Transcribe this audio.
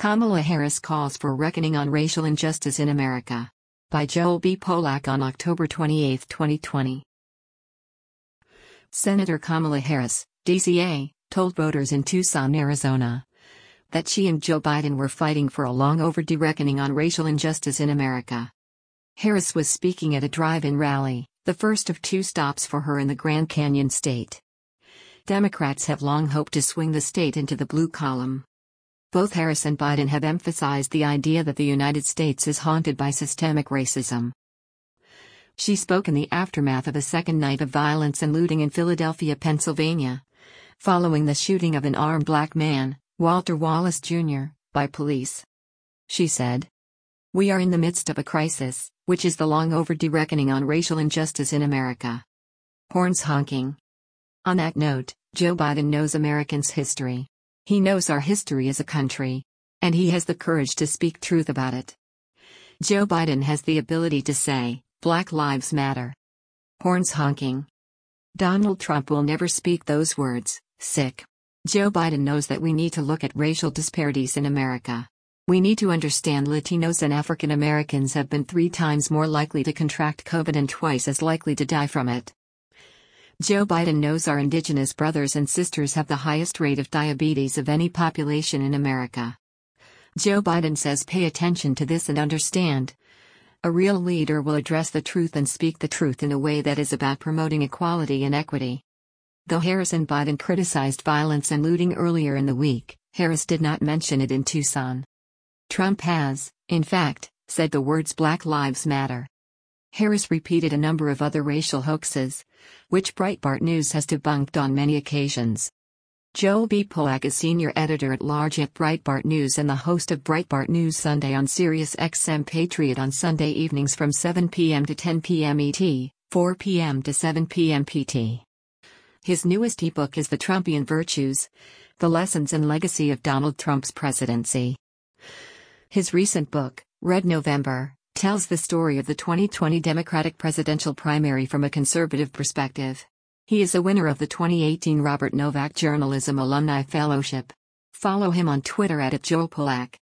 Kamala Harris calls for reckoning on racial injustice in America. By Joel B. Polak on October 28, 2020. Senator Kamala Harris, DCA, told voters in Tucson, Arizona, that she and Joe Biden were fighting for a long-overdue reckoning on racial injustice in America. Harris was speaking at a drive-in rally, the first of two stops for her in the Grand Canyon state. Democrats have long hoped to swing the state into the blue column. Both Harris and Biden have emphasized the idea that the United States is haunted by systemic racism. She spoke in the aftermath of a second night of violence and looting in Philadelphia, Pennsylvania, following the shooting of an armed black man, Walter Wallace Jr., by police. She said, "We are in the midst of a crisis, which is the long-overdue reckoning on racial injustice in America." Horns honking. On that note, Joe Biden knows Americans' history. He knows our history as a country. And he has the courage to speak truth about it. Joe Biden has the ability to say, "Black Lives Matter." Horns honking. Donald Trump will never speak those words, sick. Joe Biden knows that we need to look at racial disparities in America. We need to understand Latinos and African Americans have been 3 times more likely to contract COVID and twice as likely to die from it. Joe Biden knows our indigenous brothers and sisters have the highest rate of diabetes of any population in America. Joe Biden says, "Pay attention to this and understand. A real leader will address the truth and speak the truth in a way that is about promoting equality and equity." Though Harris and Biden criticized violence and looting earlier in the week, Harris did not mention it in Tucson. Trump has, in fact, said the words "Black Lives Matter." Harris repeated a number of other racial hoaxes, which Breitbart News has debunked on many occasions. Joel B. Polak is senior editor-at-large at Breitbart News and the host of Breitbart News Sunday on Sirius XM Patriot on Sunday evenings from 7 p.m. to 10 p.m. ET, 4 p.m. to 7 p.m. PT. His newest ebook is The Trumpian Virtues: The Lessons and Legacy of Donald Trump's Presidency. His recent book, Red November, tells the story of the 2020 Democratic presidential primary from a conservative perspective. He is a winner of the 2018 Robert Novak Journalism Alumni Fellowship. Follow him on Twitter @JoelPolak.